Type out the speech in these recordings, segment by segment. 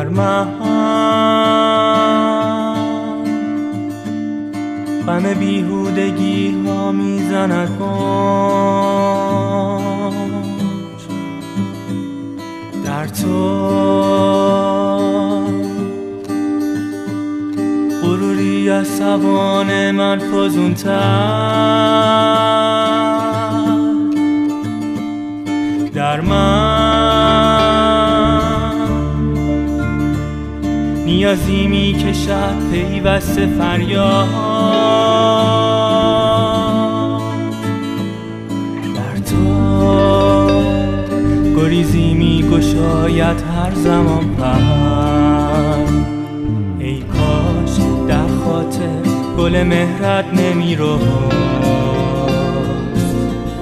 من غم بیهودگی ها میزند موج در تو، غروری از توان من فزونتر در من نیازی میکشد پیوسته فریاد در تو، گریزی میگشاید هر زمان پر. ای کاش در خاطر گل مهرت نمیرست،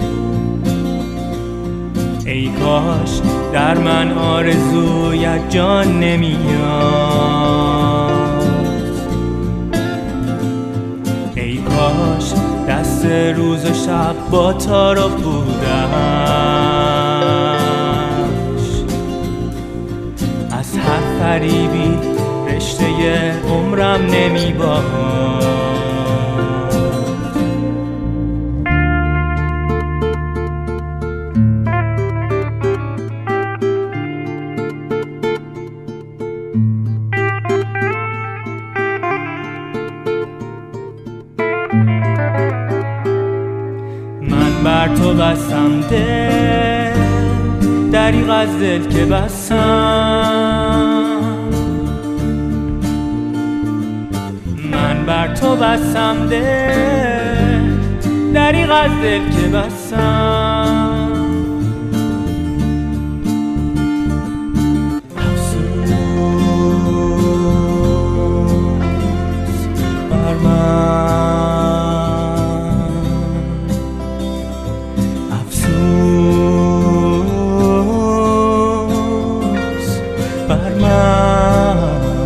ای کاش در من آرزویت جان نمیاد، ای کاش دست روز و شب با تار و پودش از هر فریبی رشته عمرم نمیباد. من بر تو بستم دل، دریغ از دل که بستم، من بر تو بستم دل، دریغ از دل که بستم. افسوس بر من، افسوس بر من،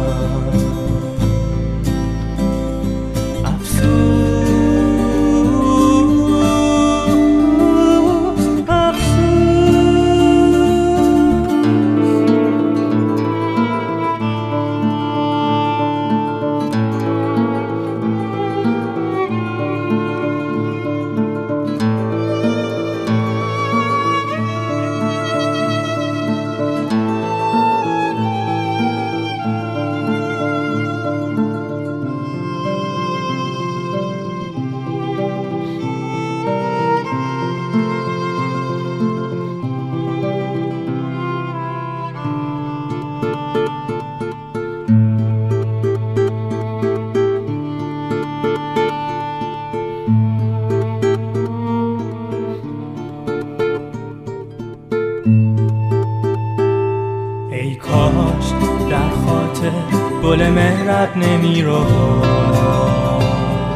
ای کاش در خاطر گل مهرت نمیرست،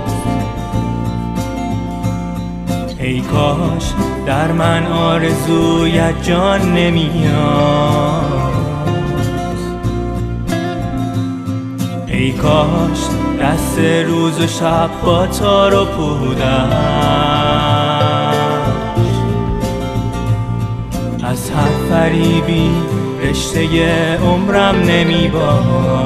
ای کاش در من آرزویت جان نمیاد، ای کاش دست روز و شب با تار و پودش از هر فریبی رشته عمرم نمیباد.